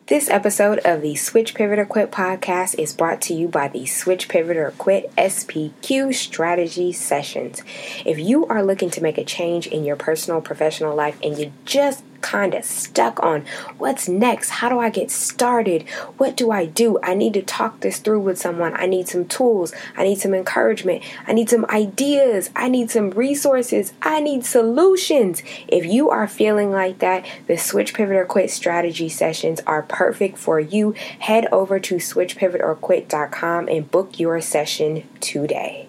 This episode of the Switch Pivot or Quit podcast is brought to you by the Switch Pivot or Quit SPQ Strategy Sessions. If you are looking to make a change in your personal, professional life and you just kind of stuck on what's next, how do I get started, what do? I need to talk this through with someone. I need some tools, I need some encouragement, I need some ideas, I need some resources, I need solutions. If you are feeling like that, the Switch Pivot or Quit strategy sessions are perfect for you. Head over to switchpivotorquit.com and book your session today.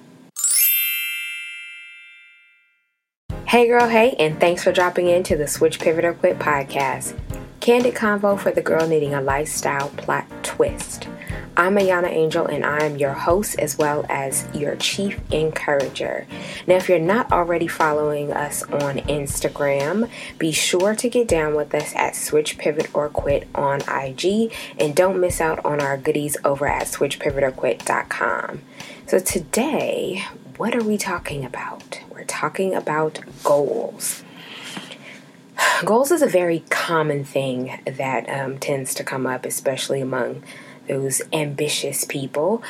Hey girl, hey, and thanks for dropping into the Switch Pivot or Quit podcast. Candid convo for the girl needing a lifestyle plot twist. I'm Ayana Angel and I am your host as well as your chief encourager. Now, if you're not already following us on Instagram, be sure to get down with us at Switch Pivot or Quit on IG and don't miss out on our goodies over at switchpivotorquit.com. So today, what are we talking about? We're talking about goals. Goals is a very common thing that tends to come up, especially among those ambitious people.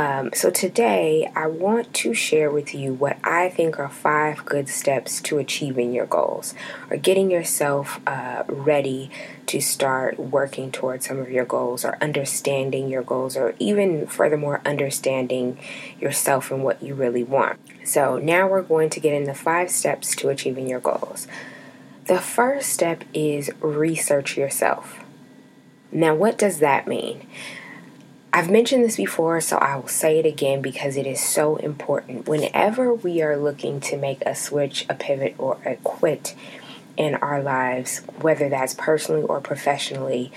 So today, I want to share with you what I think are 5 good steps to achieving your goals or getting yourself ready to start working towards some of your goals or understanding your goals or even furthermore understanding yourself and what you really want. So now we're going to get into 5 steps to achieving your goals. The first step is research yourself. Now, what does that mean? I've mentioned this before, so I will say it again because it is so important. Whenever we are looking to make a switch, a pivot, or a quit in our lives, whether that's personally or professionally,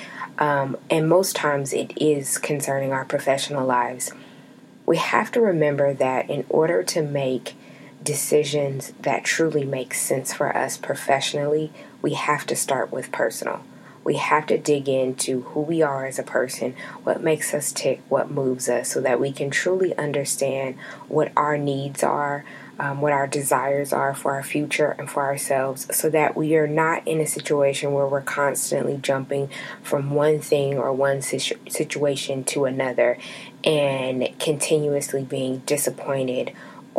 and most times it is concerning our professional lives, we have to remember that in order to make decisions that truly make sense for us professionally, we have to start with personal. We have to dig into who we are as a person, what makes us tick, what moves us, so that we can truly understand what our needs are, what our desires are for our future and for ourselves, so that we are not in a situation where we're constantly jumping from one thing or one situation to another and continuously being disappointed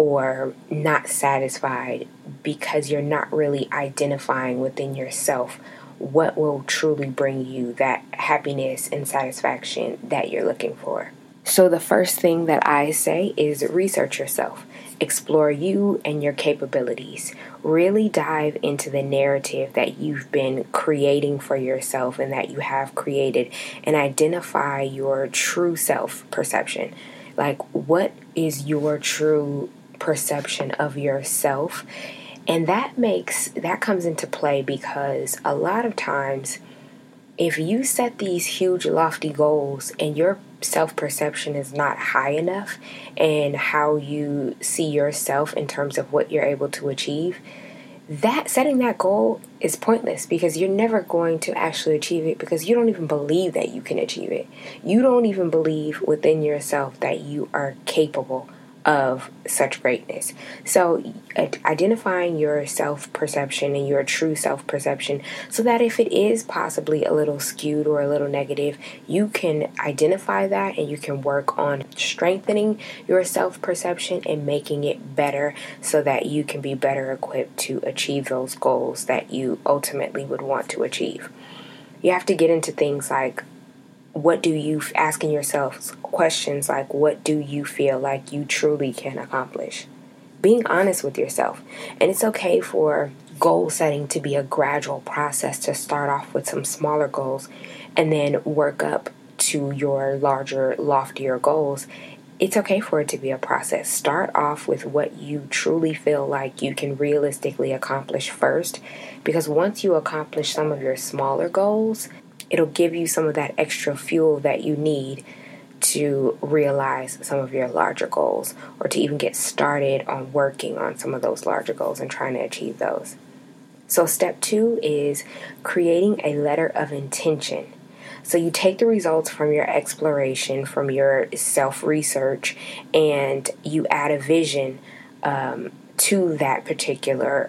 or not satisfied because you're not really identifying within yourself what will truly bring you that happiness and satisfaction that you're looking for. So the first thing that I say is research yourself. Explore you and your capabilities. Really dive into the narrative that you've been creating for yourself and that you have created and identify your true self-perception. Like, what is your true perception of yourself? And that comes into play because a lot of times, if you set these huge lofty goals and your self-perception is not high enough and how you see yourself in terms of what you're able to achieve, that setting that goal is pointless because you're never going to actually achieve it because you don't even believe that you can achieve it. You don't even believe within yourself that you are capable of such greatness. So identifying your self-perception and your true self-perception so that if it is possibly a little skewed or a little negative, you can identify that and you can work on strengthening your self-perception and making it better so that you can be better equipped to achieve those goals that you ultimately would want to achieve. You have to get into things like asking yourself questions like, what do you feel like you truly can accomplish? Being honest with yourself. And it's okay for goal setting to be a gradual process, to start off with some smaller goals and then work up to your larger, loftier goals. It's okay for it to be a process. Start off with what you truly feel like you can realistically accomplish first, because once you accomplish some of your smaller goals, it'll give you some of that extra fuel that you need to realize some of your larger goals or to even get started on working on some of those larger goals and trying to achieve those. So step 2 is creating a letter of intention. So you take the results from your exploration, from your self-research, and you add a vision to that particular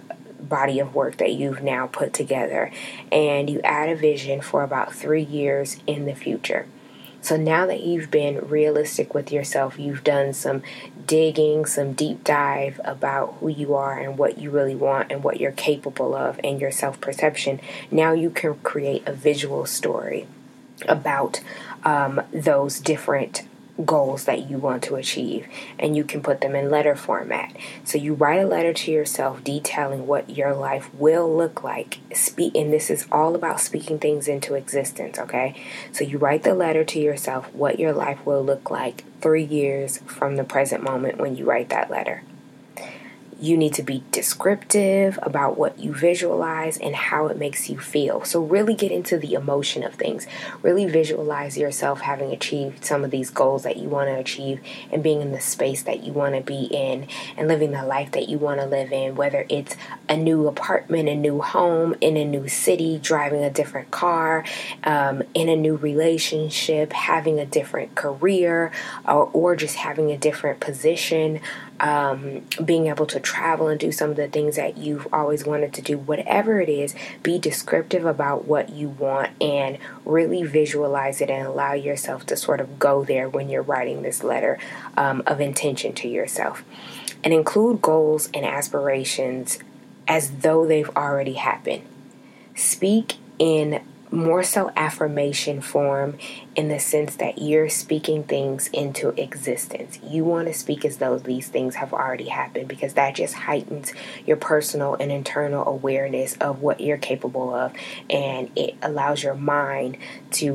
body of work that you've now put together, and you add a vision for about 3 years in the future. So now that you've been realistic with yourself, you've done some digging, some deep dive about who you are and what you really want and what you're capable of and your self-perception, now you can create a visual story about those different goals that you want to achieve, and you can put them in letter format. So you write a letter to yourself detailing what your life will look like. And this is all about speaking things into existence, okay? So you write the letter to yourself what your life will look like 3 years from the present moment when you write that letter. You need to be descriptive about what you visualize and how it makes you feel. So really get into the emotion of things. Really visualize yourself having achieved some of these goals that you want to achieve and being in the space that you want to be in and living the life that you want to live in, whether it's a new apartment, a new home, in a new city, driving a different car, in a new relationship, having a different career, or just having a different position. Being able to travel and do some of the things that you've always wanted to do. Whatever it is, be descriptive about what you want and really visualize it and allow yourself to sort of go there when you're writing this letter of intention to yourself. And include goals and aspirations as though they've already happened. Speak in more so affirmation form, in the sense that you're speaking things into existence. You want to speak as though these things have already happened, because that just heightens your personal and internal awareness of what you're capable of, and it allows your mind to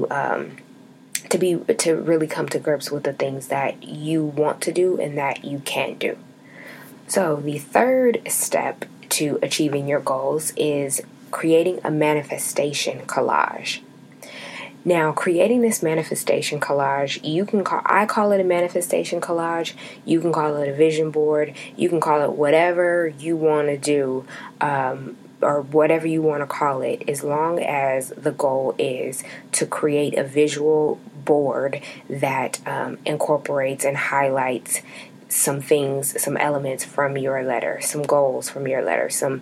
really come to grips with the things that you want to do and that you can do. So the third step to achieving your goals is creating a manifestation collage. Now, creating this manifestation collage, I call it a manifestation collage. You can call it a vision board. You can call it whatever you want to do, or whatever you want to call it, as long as the goal is to create a visual board that incorporates and highlights some things, some elements from your letter, some goals from your letter, some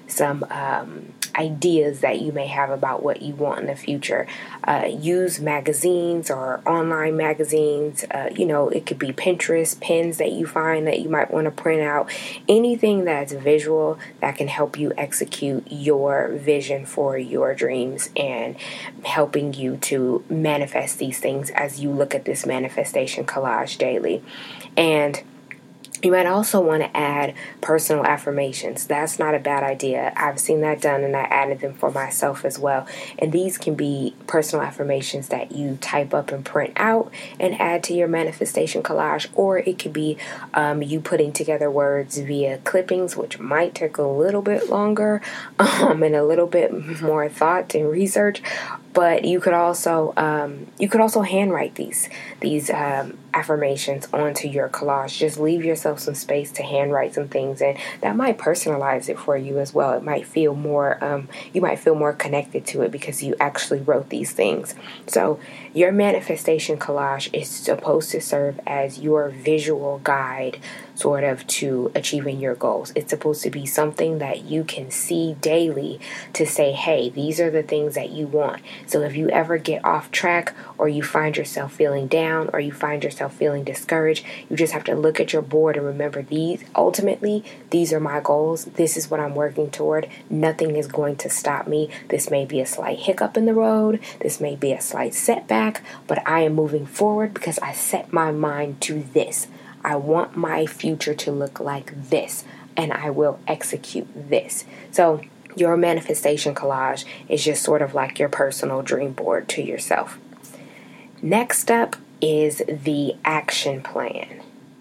ideas that you may have about what you want in the future. Use magazines or online magazines. It could be Pinterest, pins that you find that you might want to print out. Anything that's visual that can help you execute your vision for your dreams and helping you to manifest these things as you look at this manifestation collage daily. And you might also want to add personal affirmations. That's not a bad idea. I've seen that done, and I added them for myself as well. And these can be personal affirmations that you type up and print out and add to your manifestation collage, or it could be you putting together words via clippings, which might take a little bit longer and a little bit more thought and research. But you could also handwrite these affirmations onto your collage. Just leave yourself some space to handwrite some things, and that might personalize it for you as well. It might feel more, you might feel more connected to it because you actually wrote these things. So your manifestation collage is supposed to serve as your visual guide, sort of, to achieving your goals. It's supposed to be something that you can see daily to say, hey, these are the things that you want. So if you ever get off track, or you find yourself feeling down, or you find yourself feeling discouraged, you just have to look at your board and remember, these are my goals. This is what I'm working toward. Nothing is going to stop me. This may be a slight hiccup in the road. This may be a slight setback, but I am moving forward because I set my mind to this. I want my future to look like this, and I will execute this. So your manifestation collage is just sort of like your personal dream board to yourself. Next up is the action plan.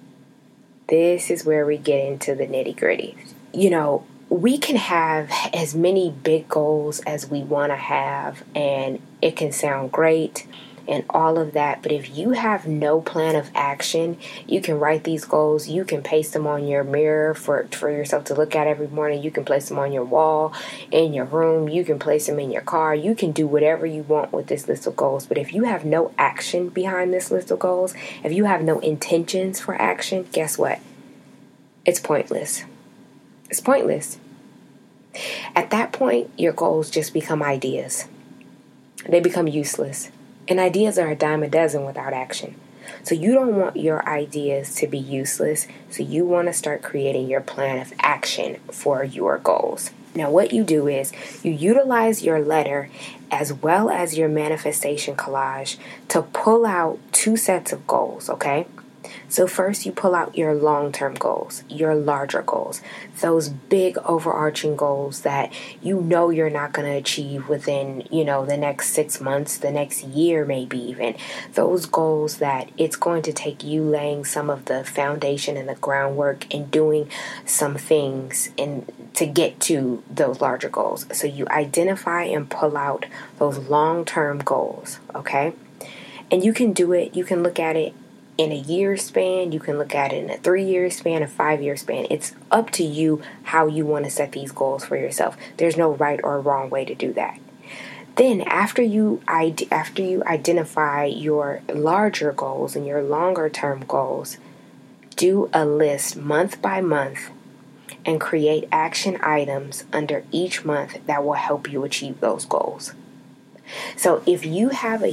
This is where we get into the nitty-gritty. We can have as many big goals as we want to have, and it can sound great and all of that, but if you have no plan of action, you can write these goals, you can paste them on your mirror for yourself to look at every morning, you can place them on your wall, in your room, you can place them in your car, you can do whatever you want with this list of goals. But if you have no action behind this list of goals, if you have no intentions for action, guess what? It's pointless. It's pointless. At that point, your goals just become ideas. They become useless. And ideas are a dime a dozen without action. So you don't want your ideas to be useless. So you want to start creating your plan of action for your goals. Now, what you do is you utilize your letter as well as your manifestation collage to pull out two sets of goals, okay? So first you pull out your long-term goals, your larger goals, those big overarching goals that you know you're not going to achieve within, the next 6 months, the next year, maybe even. Those goals that it's going to take you laying some of the foundation and the groundwork and doing some things to get to those larger goals. So you identify and pull out those long-term goals, okay? And you can do it, you can look at it in a year span, you can look at it in a 3-year span, a 5-year span. It's up to you how you want to set these goals for yourself. There's no right or wrong way to do that. Then after you identify your larger goals and your longer term goals, do a list month by month and create action items under each month that will help you achieve those goals. So if you have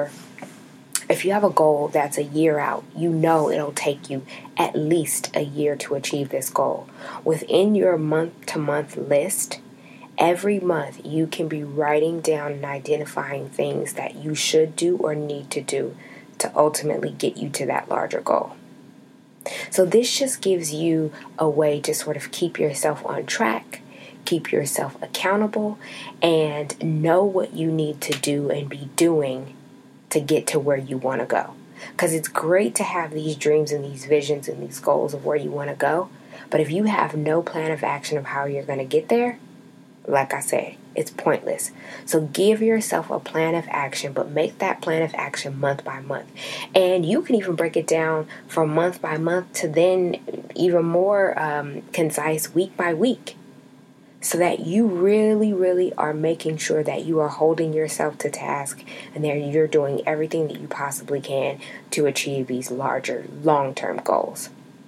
a goal that's a year out, you know it'll take you at least a year to achieve this goal. Within your month-to-month list, every month you can be writing down and identifying things that you should do or need to do to ultimately get you to that larger goal. So this just gives you a way to sort of keep yourself on track, keep yourself accountable, and know what you need to do and be doing to get to where you want to go. Because it's great to have these dreams and these visions and these goals of where you want to go. But if you have no plan of action of how you're going to get there, like I said, it's pointless. So give yourself a plan of action, but make that plan of action month by month. And you can even break it down from month by month to then even more concise week by week. So that you really, really are making sure that you are holding yourself to task and that you're doing everything that you possibly can to achieve these larger, long-term goals.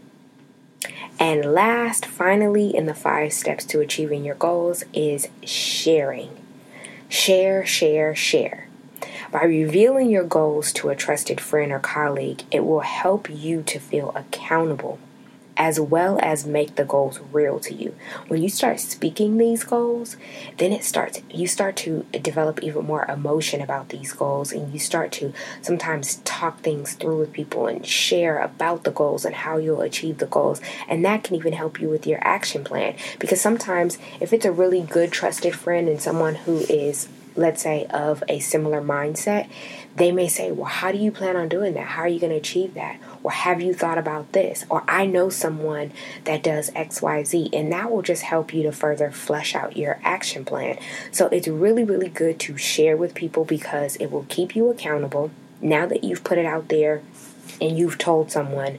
And last, finally, in the 5 steps to achieving your goals is sharing. Share, share, share. By revealing your goals to a trusted friend or colleague, it will help you to feel accountable as well as make the goals real to you. When you start speaking these goals, then you start to develop even more emotion about these goals, and you start to sometimes talk things through with people and share about the goals and how you'll achieve the goals. And that can even help you with your action plan, because sometimes if it's a really good trusted friend and someone who is, let's say, of a similar mindset, they may say, well, how do you plan on doing that? How are you going to achieve that? Or have you thought about this? Or I know someone that does XYZ, and that will just help you to further flesh out your action plan. So it's really, really good to share with people because it will keep you accountable. Now that you've put it out there and you've told someone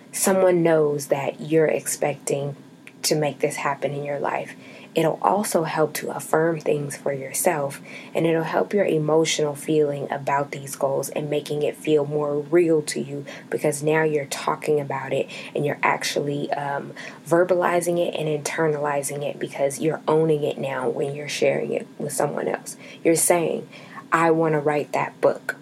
knows that you're expecting to make this happen in your life. It'll also help to affirm things for yourself, and it'll help your emotional feeling about these goals and making it feel more real to you, because now you're talking about it and you're actually verbalizing it and internalizing it, because you're owning it now when you're sharing it with someone else. You're saying, I want to write that book.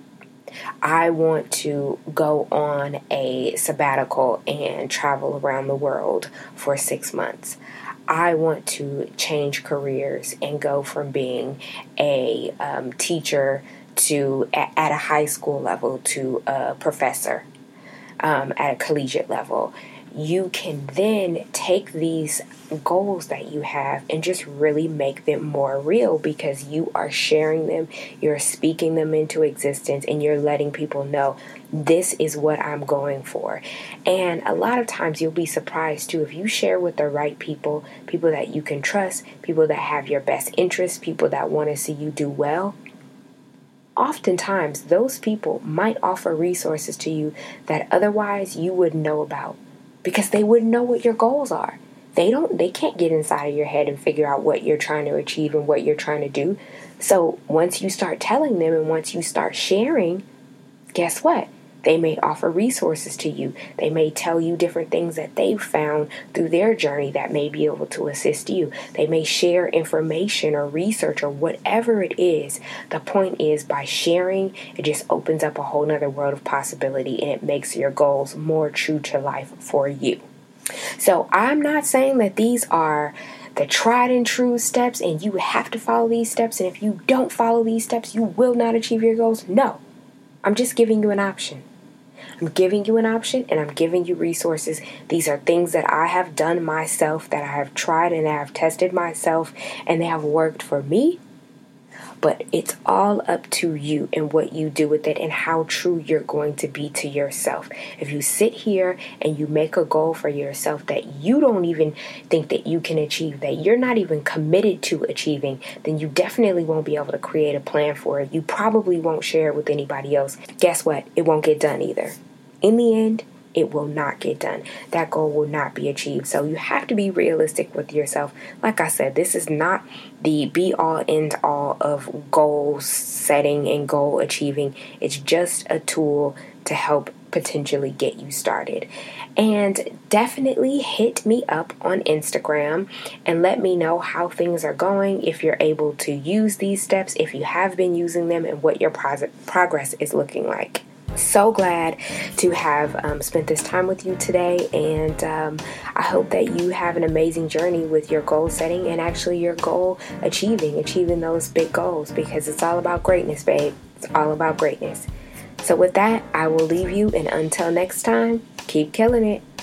I want to go on a sabbatical and travel around the world for 6 months. I want to change careers and go from being a teacher to at a high school level to a professor at a collegiate level. You can then take these goals that you have and just really make them more real, because you are sharing them, you're speaking them into existence, and you're letting people know this is what I'm going for. And a lot of times you'll be surprised too, if you share with the right people that you can trust, people that have your best interests, people that want to see you do well. Oftentimes those people might offer resources to you that otherwise you wouldn't know about, because they wouldn't know what your goals are. They can't get inside of your head and figure out what you're trying to achieve and what you're trying to do. So once you start telling them and once you start sharing, guess what? They may offer resources to you. They may tell you different things that they've found through their journey that may be able to assist you. They may share information or research or whatever it is. The point is, by sharing, it just opens up a whole nother world of possibility, and it makes your goals more true to life for you. So I'm not saying that these are the tried and true steps and you have to follow these steps, and if you don't follow these steps, you will not achieve your goals. No, I'm just giving you an option. I'm giving you an option, and I'm giving you resources. These are things that I have done myself, that I have tried and I have tested myself, and they have worked for me. But it's all up to you and what you do with it and how true you're going to be to yourself. If you sit here and you make a goal for yourself that you don't even think that you can achieve, that you're not even committed to achieving, then you definitely won't be able to create a plan for it. You probably won't share it with anybody else. Guess what? It won't get done either. In the end, it will not get done. That goal will not be achieved. So you have to be realistic with yourself. Like I said, this is not the be-all, end-all of goal setting and goal achieving. It's just a tool to help potentially get you started. And definitely hit me up on Instagram and let me know how things are going, if you're able to use these steps, if you have been using them, and what your progress is looking like. So glad to have spent this time with you today, and I hope that you have an amazing journey with your goal setting and actually your goal achieving those big goals, because it's all about greatness, babe. It's all about greatness. So with that, I will leave you, and until next time, keep killing it.